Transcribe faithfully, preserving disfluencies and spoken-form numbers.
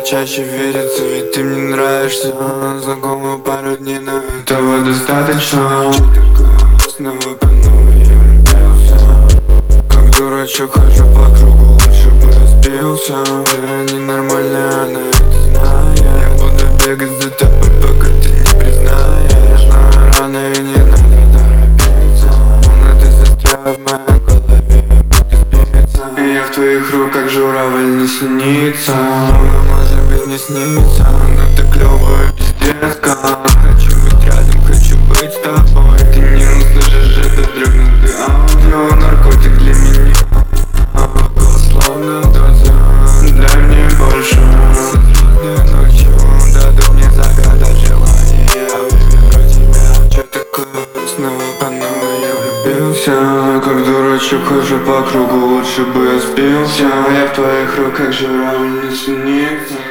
чаще видится, ведь ты мне нравишься. Знакомы пару дней, но этого достаточно. Че такое, снова по новой я влюбился. Как дурачок хожу по кругу, лучше бы я сбился. Ты ненормальная, она это знает. Я буду бегать за тобой, пока ты не признаешь. Но рано и не надо торопиться. Но ты застряла в моей голове, будто спится. И я в твоих руках журавль не снится. Может быть не снится, но ты клёвая пиздец как. Хочу быть рядом, хочу быть с тобой. Ты не услышишь это дрогнутый аудио. Наркотик для меня, голос словно доза. Дай мне больше, звездной ночью дадут мне загадать желание. Я выберу тебя. Че такое, снова по новой я влюбился. Как дурачок хожу по кругу, лучше бы я сбился. Я в твоих руках журавль не снится.